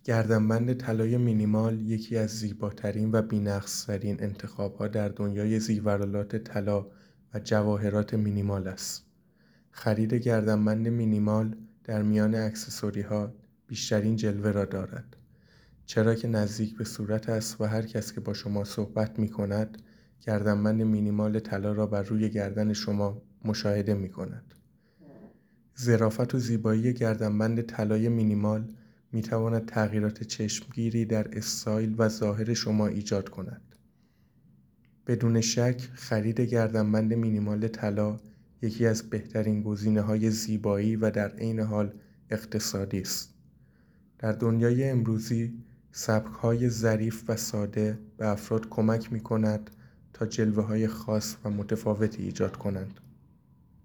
گردنبند طلای مینیمال یکی از زیباترین و بی‌نقص‌ترین انتخاب‌ها در دنیای زیورالات طلا و جواهرات مینیمال است. خرید گردنبند مینیمال در میان اکسسوری‌ها بیشترین جلوه را دارد، چرا که نزدیک به صورت است و هر کس که با شما صحبت می‌کند گردنبند مینیمال طلا را بر روی گردن شما مشاهده می‌کند. ظرافت و زیبایی گردنبند طلای مینیمال می‌تواند تغییرات چشمگیری در استایل و ظاهر شما ایجاد کند. بدون شک خرید گردنبند مینیمال طلا یکی از بهترین گزینه‌های زیبایی و در عین حال اقتصادی است. در دنیای امروزی سبک‌های ظریف و ساده به افراد کمک می‌کند تا جلوه‌های خاص و متفاوتی ایجاد کنند.